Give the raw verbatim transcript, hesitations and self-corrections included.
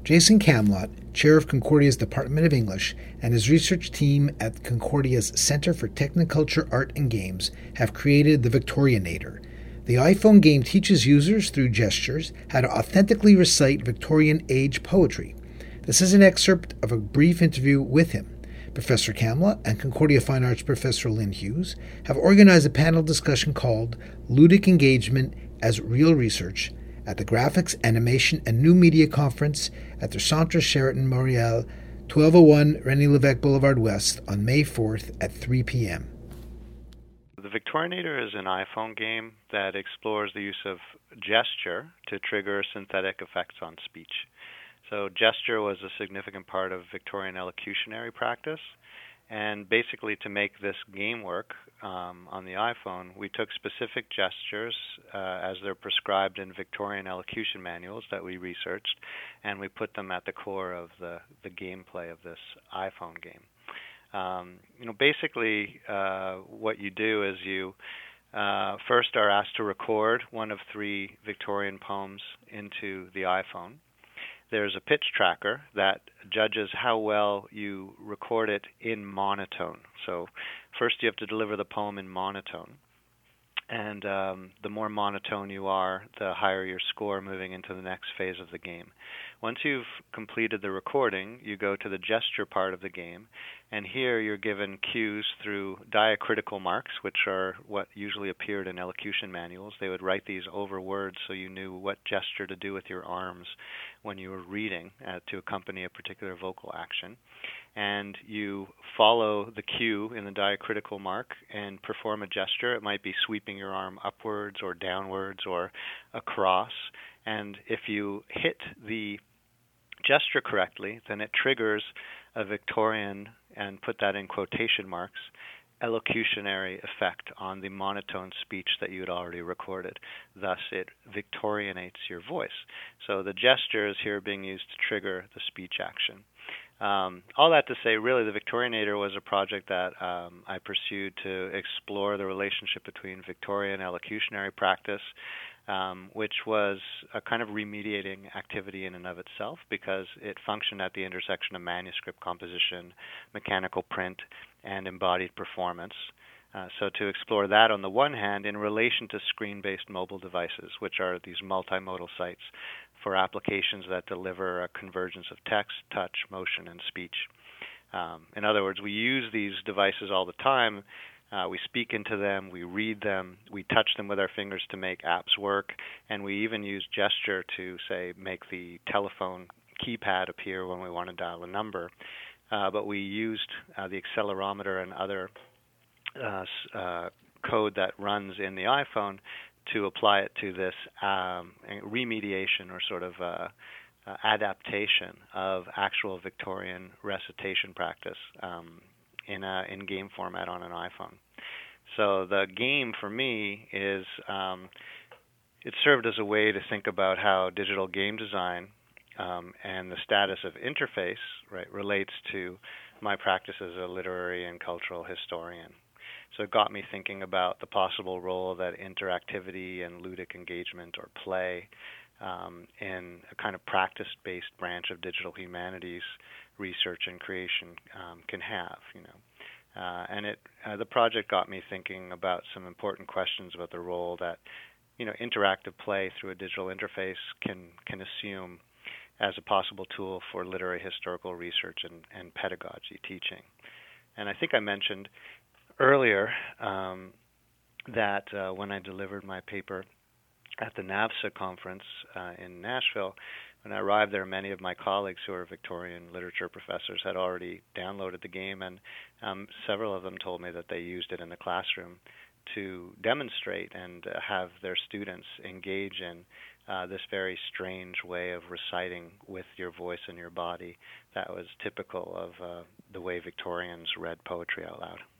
Jason Camlott, chair of Concordia's Department of English, and his research team at Concordia's Center for Technoculture, Art and Games have created the Victorianator. The iPhone game teaches users through gestures how to authentically recite Victorian age poetry. This is an excerpt of a brief interview with him. Professor Camlott and Concordia Fine Arts Professor Lynn Hughes have organized a panel discussion called Ludic Engagement as Real Research at the Graphics, Animation, and New Media Conference at the Centre Sheraton Montreal, twelve oh one René Lévesque Boulevard West on May fourth at three p.m. The Victorianator is an iPhone game that explores the use of gesture to trigger synthetic effects on speech. So gesture was a significant part of Victorian elocutionary practice, and basically to make this game work um, on the iPhone, we took specific gestures uh, as they're prescribed in Victorian elocution manuals that we researched, and we put them at the core of the, the gameplay of this iPhone game. Um, you know, basically uh, what you do is you uh, first are asked to record one of three Victorian poems into the iPhone. There's a pitch tracker that judges how well you record it in monotone. So first you have to deliver the poem in monotone. And um, the more monotone you are, the higher your score moving into the next phase of the game. Once you've completed the recording, you go to the gesture part of the game, and here you're given cues through diacritical marks, which are what usually appeared in elocution manuals. They would write these over words so you knew what gesture to do with your arms when you were reading uh, to accompany a particular vocal action. And you follow the cue in the diacritical mark and perform a gesture. It might be sweeping your arm upwards or downwards or across. And if you hit the gesture correctly, then it triggers a Victorian, and put that in quotation marks, elocutionary effect on the monotone speech that you had already recorded. Thus, it Victorianates your voice. So the gesture is here being used to trigger the speech action. Um, all that to say, really, the Victorianator was a project that um, I pursued to explore the relationship between Victorian elocutionary practice, um, which was a kind of remediating activity in and of itself because it functioned at the intersection of manuscript composition, mechanical print, and embodied performance. Uh, so to explore that on the one hand in relation to screen-based mobile devices, which are these multimodal sites for applications that deliver a convergence of text, touch, motion, and speech. Um, in other words, we use these devices all the time. Uh, we speak into them, we read them, we touch them with our fingers to make apps work, and we even use gesture to, say, make the telephone keypad appear when we want to dial a number. Uh, but we used uh, the accelerometer and other uh, uh, code that runs in the iPhone to apply it to this um, remediation or sort of uh, uh, adaptation of actual Victorian recitation practice um, in a in game format on an iPhone. So the game for me is um, it served as a way to think about how digital game design um, and the status of interface right relates to my practice as a literary and cultural historian. So it got me thinking about the possible role that interactivity and ludic engagement or play um, in a kind of practice-based branch of digital humanities research and creation um, can have, you know. Uh, and it uh, the project got me thinking about some important questions about the role that, you know, interactive play through a digital interface can can assume as a possible tool for literary historical research and, and pedagogy teaching. And I think I mentioned earlier um, that uh, when I delivered my paper at the NAVSA conference uh, in Nashville, when I arrived there, many of my colleagues who are Victorian literature professors had already downloaded the game, and um, several of them told me that they used it in the classroom to demonstrate and uh, have their students engage in uh, this very strange way of reciting with your voice and your body that was typical of uh, the way Victorians read poetry out loud.